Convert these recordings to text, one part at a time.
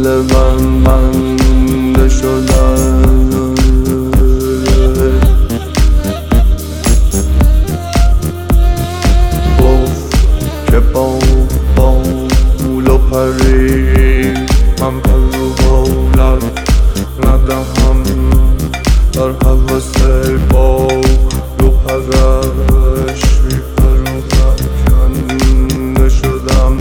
من بنده شدم. گفت که با بال و پری من پر و بالت ندهم، در هوس بال و پرش بی پر و پرکنده شدم.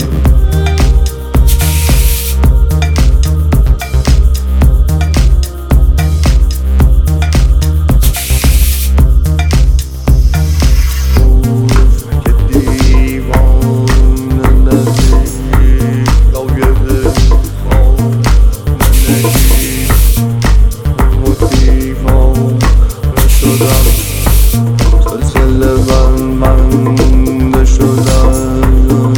سلسله بنده شدم.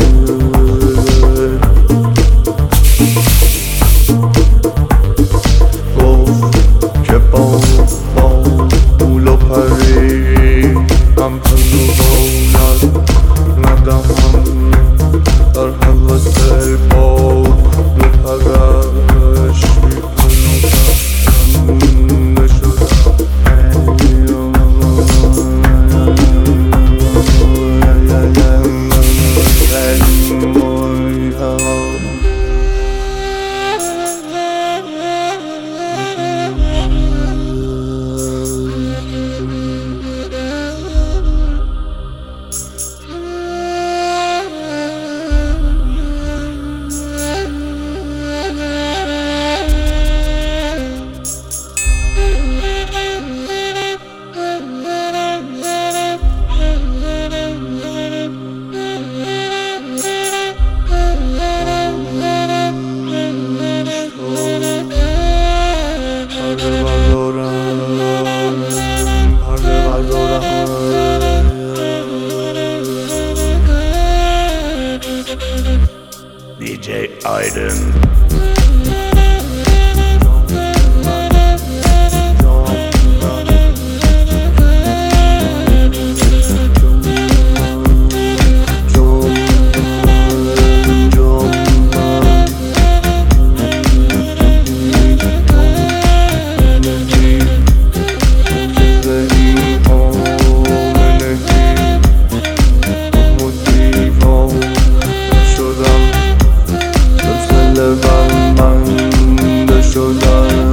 گفت که با بال و پری من پر و بالت ندهم، در هوس بال و پرش بی پر و پرکنده شدم. DJ Aiden. بنده شدم.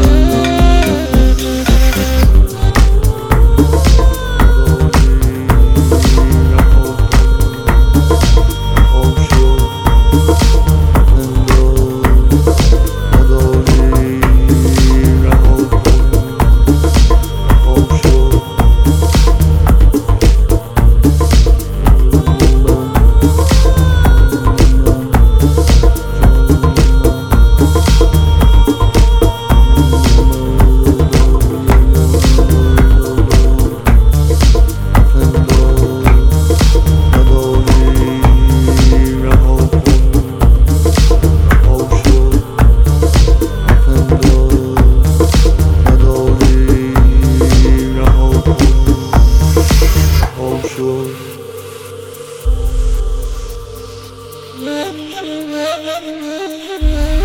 Sure.